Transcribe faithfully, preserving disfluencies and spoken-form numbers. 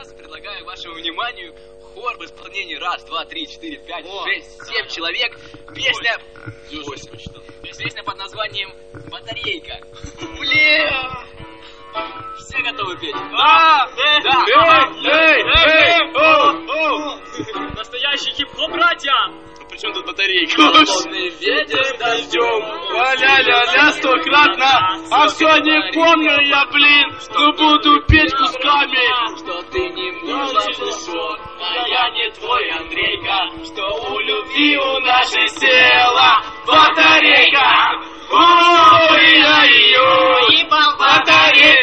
сейчас предлагаю вашему вниманию хор в исполнении раз, два, три, четыре, пять, шесть, семь человек. Песня... Восемь. Песня под названием «Батарейка». Бля! Все готовы петь? Да! Да! Эй! Эй! Эй! О! Настоящий хип-хоп, братья! Причем тут батарейка? Холодный ветер с дождем. Ля-ля-ля, стократно. А все не помню я, блин. Но буду петь кусками. Что ты не можешь ушел, а я не твой Андрейка. Что у любви у нашей села батарейка. Ой-ой-ой, батарейка.